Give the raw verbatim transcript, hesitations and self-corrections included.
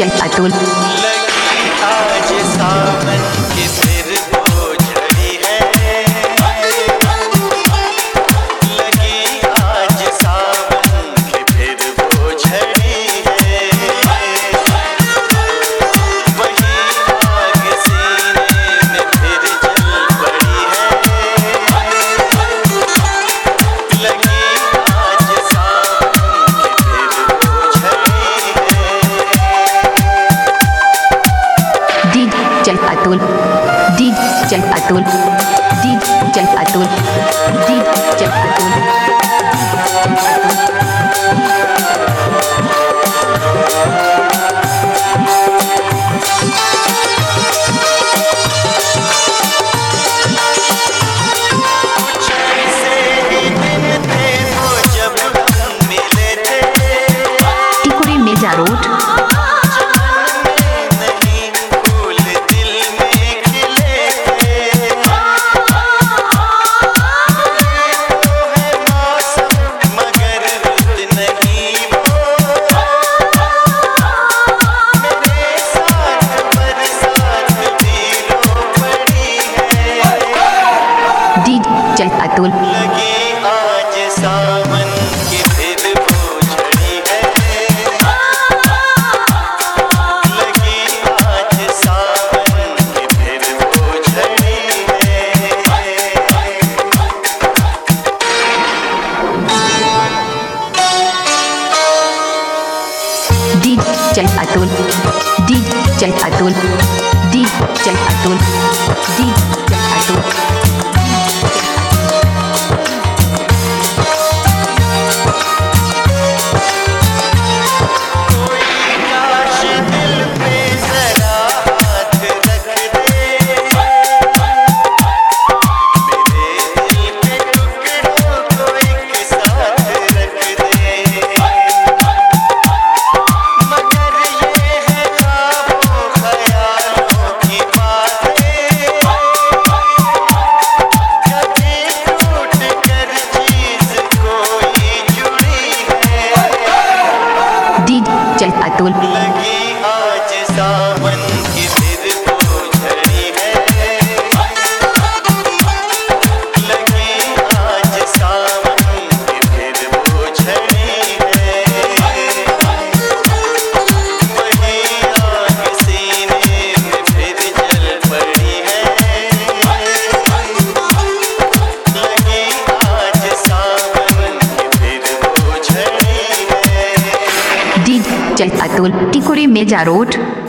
चल अतुल लगी आज सावन की फिर वो झड़ी है, लगी आज सावन की फिर वो झड़ी है, वही आग सीने में फिर जल पड़ी है, लगी आज सावन की फिर वो झड़ी है। डीड चल अतुल डीड चल अतुल डीड चल अतुल डीड चल अतुल कुछ ऐसे ही दिन थे वो जब हम मिले थे, टिकुरी मिर्जा रोड नहीं फूल दिल में खिले थे, तो है मौसम मगर रुत नहीं वो, मेरे साथ बरसात भी रो पड़ी है, डीड चल अतुल लगी आज सावन की फिर वो झड़ी है, लगी आज सावन की फिर वो झड़ी है। डीड चल अतुल डीड चल अतुल डीड चल अतुल डीड चल अतुल कोई काश दिल पे जरा हाथ रख दे, मेरे दिल के टुकड़ों को एक साथ रख दे, मगर ये है ख्वाबों ख्यालों की बातें, कभी टूट कर चीज कोई जुड़ी है, डीड चल अतुल लगी आज सावन की फिर वो झड़ी है, लगी आज सावन की फिर वो झड़ी है, वही आग सीने में फिर जल पड़ी है, लगी आज सावन की फिर वो झड़ी है। डीड चल अतुल टिकुरी मिर्जा रोड